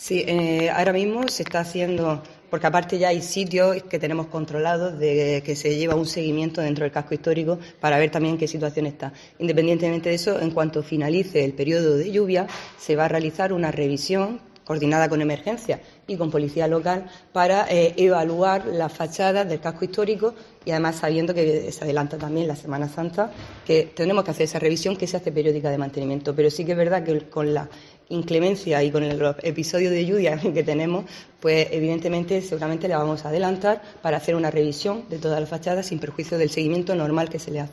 Sí, ahora mismo se está haciendo, porque aparte ya hay sitios que tenemos controlados de que se lleva un seguimiento dentro del casco histórico para ver también qué situación está. Independientemente de eso, en cuanto finalice el periodo de lluvia, se va a realizar una revisión coordinada con emergencia y con policía local para evaluar las fachadas del casco histórico y además sabiendo que se adelanta también la Semana Santa, que tenemos que hacer esa revisión que se hace periódica de mantenimiento. Pero sí que es verdad que con la inclemencia y con los episodios de lluvia que tenemos, pues evidentemente seguramente la vamos a adelantar para hacer una revisión de todas las fachadas sin perjuicio del seguimiento normal que se le hace.